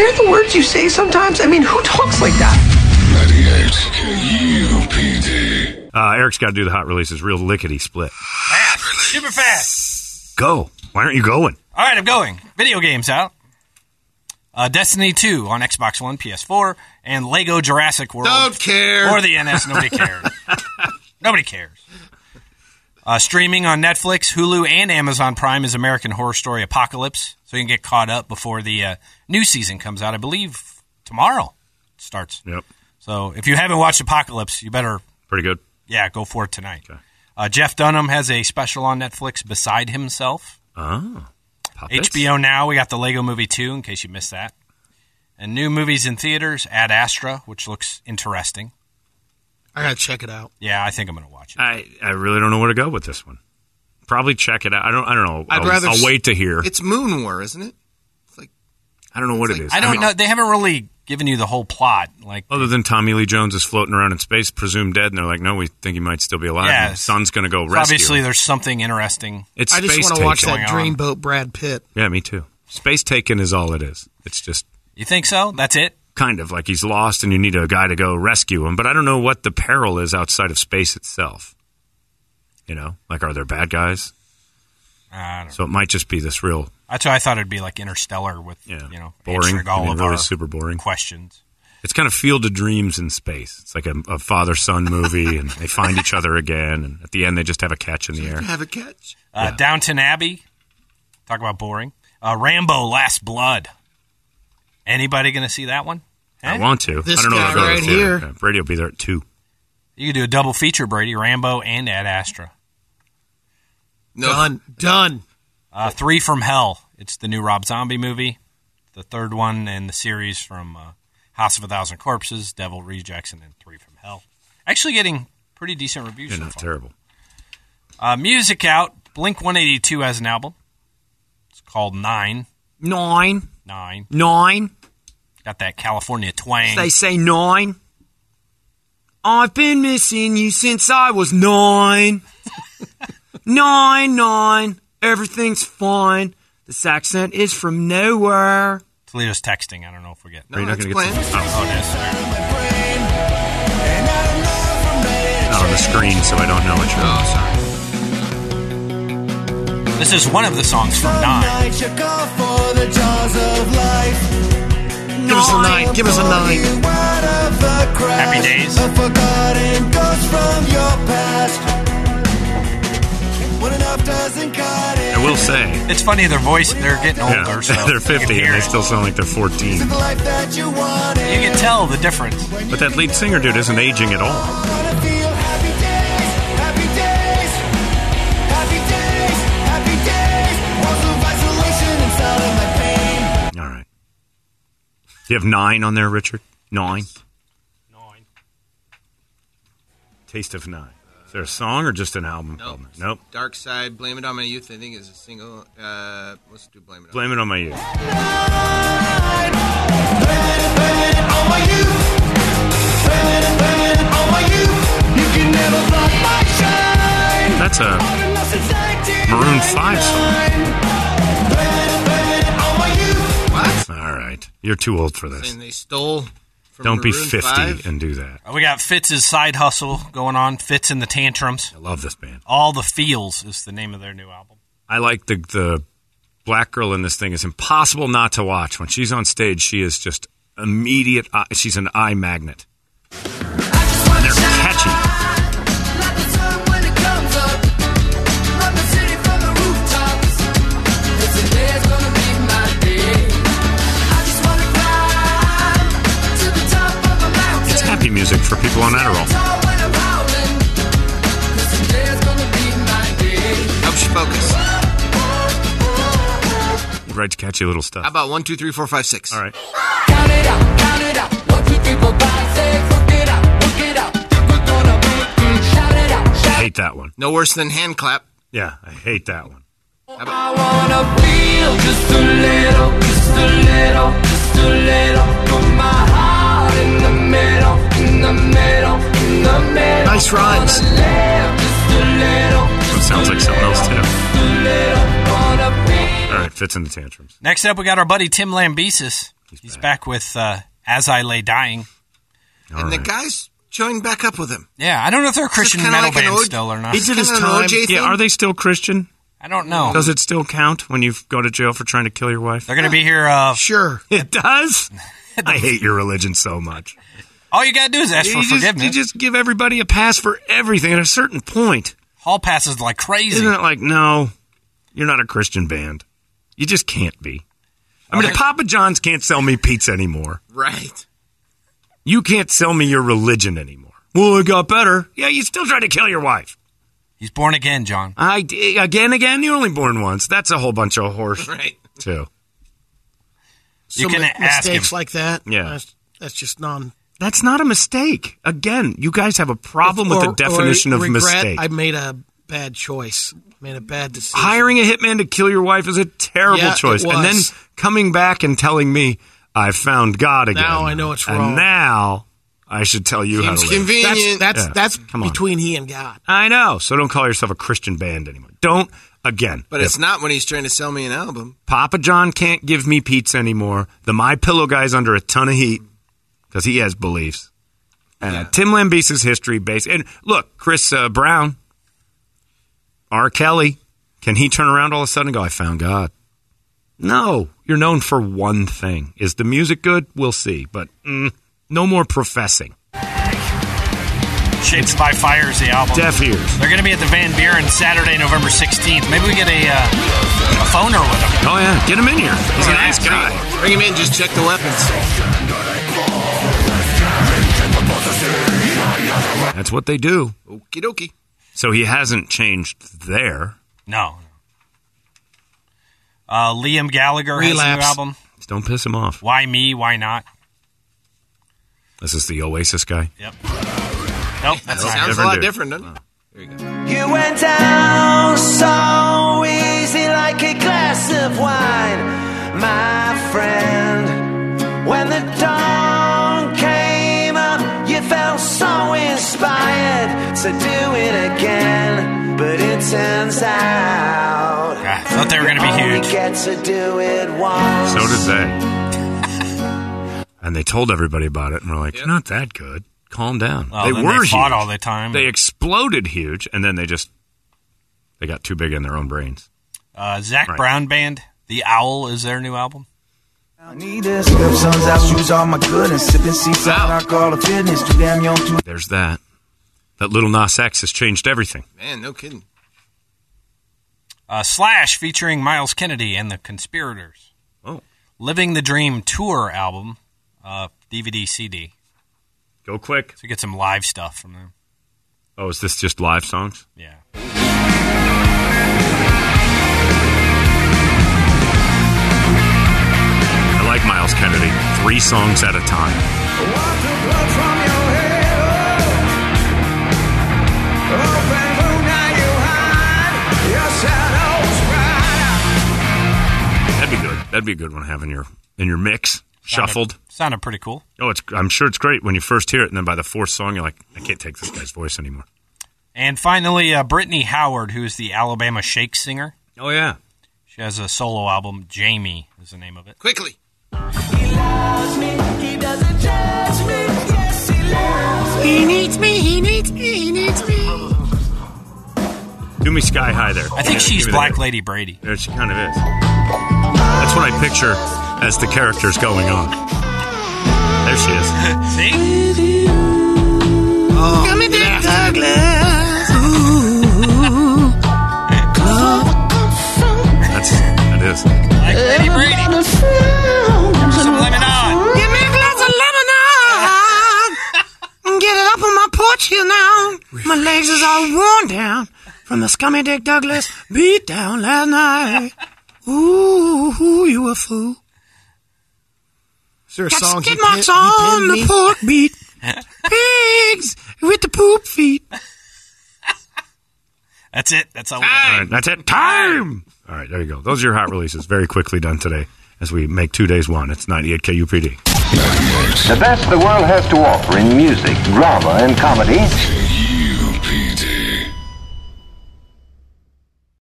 hear the words you say sometimes? I mean, who talks like that? 98 KUPD. Eric's got to do the hot releases real lickety split. Fast. Super fast. Go. Why aren't you going? All right, I'm going. Video games out. Destiny 2 on Xbox One, PS4, and Lego Jurassic World. Don't care. Or the NS. Nobody cares. Nobody cares. Streaming on Netflix, Hulu, and Amazon Prime is American Horror Story Apocalypse, so you can get caught up before the new season comes out. I believe tomorrow it starts. Yep. So if you haven't watched Apocalypse, you better... Pretty good. Yeah, go for it tonight. Okay. Jeff Dunham has a special on Netflix, Beside Himself. Oh. Puppets? HBO Now, we got the Lego Movie 2, in case you missed that. And new movies in theaters, Ad Astra, which looks interesting. I gotta check it out. Yeah, I think I'm going to watch it. I really don't know where to go with this one. Probably check it out. I don't know. I'll wait to hear. It's Moon War, isn't it? It's like I don't know what it is. I don't know. They haven't really given you the whole plot. Like other than Tommy Lee Jones is floating around in space, presumed dead, and they're like, no, we think he might still be alive. Yeah, and the son's going to go rescue obviously him. there's something interesting. It's I just Space want to watch Taken. that Dreamboat Brad Pitt. Yeah, me too. Space Taken is all it is. It's just... You think so? That's it? Kind of. Like he's lost and you need a guy to go rescue him. But I don't know what the peril is outside of space itself. You know? Like, are there bad guys? I don't know. So it might just be this real... That's why I thought it'd be like Interstellar with, boring. answering all of really our super boring questions. It's kind of Field of Dreams in space. It's like a father-son movie, and they find each other again, and at the end they just have a catch in the air. Have a catch. Downton Abbey. Talk about boring. Rambo: Last Blood. Anybody going to see that one? I want to. This I don't know guy if I'll go to right the theater. here. Yeah, Brady will be there at 2. You could do a double feature, Brady. Rambo and Ad Astra. No. Done. 3 from Hell. It's the new Rob Zombie movie. The third one in the series from House of a Thousand Corpses, Devil Rejects, and then 3 from Hell. Actually getting pretty decent reviews so Not far. terrible. Music out. Blink-182 has an album. It's called 9. 9. 9. 9. Got that California twang. They say 9. I've been missing you since I was 9. 9. Everything's fine. This accent is from nowhere. Toledo's texting. I don't know if we get... No, Are you not it's going to get playing. Oh, it is. not on the screen, so I don't know what you're... Oh, sorry. This is one of the songs from 9. Give us a 9. Give us a 9. Happy Days. I will say... It's funny, their voice, they're getting older. So they're 50 you can and hear they it. still sound like they're 14. You can tell the difference. But that lead singer dude isn't aging at all. All right. Do you have 9 on there, Richard? 9? 9. Taste of 9. Is there a song or just an album? Nope. Nope. Dark Side, Blame It On My Youth, I think is a single. Let's do Blame It On. Blame it on my youth. That's a Maroon 5 song. What? All right. You're too old for this. Saying they stole from Don't be Maroon 50 5? and do that. We got Fitz's Side Hustle going on. Fitz and the Tantrums. I love this band. All the Feels is the name of their new album. I like the black girl in this thing. It's impossible not to watch. When she's on stage, she is just immediate. She's an eye magnet. And they're catchy. It's happy music for people on Adderall. Helps you focus. He writes catchy little stuff. How about 1, 2, 3, 4, 5, 6? All right. Count it out, count it out. 1, 2, 3, 4, 5, 6. Work it out, work it out. We're gonna make it. Shout it out, I shout hate that one. No worse than hand clap. Yeah, I hate that one. I wanna feel just a little, just a little, just a little. Put my heart in the middle, in the middle, in the middle. Nice rhymes. Wanna live just a little, That sounds like something else, too. just a little. Wanna feel. All right, Fits in the Tantrums. Next up, we got our buddy Tim Lambesis. He's back with As I Lay Dying. And the guys joined back up with him. Yeah, I don't know if they're a Christian kinda metal like an band still or not. He did his Kinda an time. OJ thing. Yeah, are they still Christian? I don't know. Does it still count when you go to jail for trying to kill your wife? They're going to be here. Sure. It does? I hate your religion so much. All you got to do is ask for forgiveness. You just give everybody a pass for everything at a certain point. Hall passes like crazy. Isn't it like, no, you're not a Christian band. You just can't be. I mean, if Papa John's can't sell me pizza anymore. Right. You can't sell me your religion anymore. Well, it got better. Yeah, you still try to kill your wife. He's born again, John. Again, you're only born once. That's a whole bunch of horse, Right. too. You can ask him. Mistakes like that. Yeah. That's just non. That's not a mistake. Again, you guys have a problem with the definition of regret, mistake. I made a bad choice. Made a bad decision. Hiring a hitman to kill your wife is a terrible Yeah, choice. it was. And then coming back and telling me, I found God again. Now I know it's wrong. And now I should tell you how Seems to live. convenient. That's Come on. between he and God. I know. So don't call yourself a Christian band anymore. Don't, again. But it's not when he's trying to sell me an album. Papa John can't give me pizza anymore. The My Pillow guy's under a ton of heat because he has beliefs. And Tim Lambesis' history base. And look, Chris Brown, R. Kelly, can he turn around all of a sudden and go, I found God? No. You're known for one thing. Is the music good? We'll see. But no more professing. Shaped by Fire is the album. Deaf ears. They're going to be at the Van Buren Saturday, November 16th. Maybe we get a phoner with them. Oh, yeah. Get him in here. He's a nice guy. Bring him in, just check the weapons. That's what they do. Okie dokie. So he hasn't changed there. No. Liam Gallagher has a new Relapse. album. Just don't piss him off. Why Me? Why Not? This is the Oasis guy. Yep. Nope, that's not Sounds different a lot dude. different, doesn't it? There you go. You went down so easy like a glass of wine, my friend. When the dawn came up, you felt so inspired to do it again. But it turns out I thought they were going to be you only huge. get to do it once. So did they. And they told everybody about it, and we're like, you're not that good. Calm down. Well, they then were they fought huge. all the time. They exploded huge, and then they got too big in their own brains. Zach Right. Brown Band, The Owl is their new album. Need this. Slip suns out, shoes all my good, and sipping seaside. I call it fitness. Too damn young to. There's that. That Little Nas X has changed everything. Man, no kidding. Slash featuring Miles Kennedy and the Conspirators. Oh. Living the Dream Tour album, DVD, CD. Go quick. So get some live stuff from them. Oh, is this just live songs? Yeah. I like Miles Kennedy. 3 songs at a time. That'd be good. That'd be a good one to have in your mix. Shuffled. Sounded pretty cool. Oh, I'm sure it's great when you first hear it, and then by the 4th song, you're like, I can't take this guy's voice anymore. And finally, Brittany Howard, who is the Alabama Shake singer. Oh, yeah. She has a solo album, Jamie is the name of it. Quickly. He needs me. He needs me. He needs me. Do me Sky High there. I think Yeah, she's give me Black that. Lady Brady. There she kind of is. That's what I picture as the characters going on. There she is. See? Come in there, Douglas. Ooh. That is. Black Lady Brady. Some lemonade. Give me a glass of lemonade. Get it up on my porch here now. My legs is all worn down from the scummy Dick Douglas beat down last night. Ooh, you a fool. Is there a Got song skid marks on the pork beat. Pigs with the poop feet. That's it. That's all we All got. right, that's it. Time! All right, there you go. Those are your hot releases. Very quickly done today as we make 2 days one. It's 98 KUPD. The best the world has to offer in music, drama, and comedy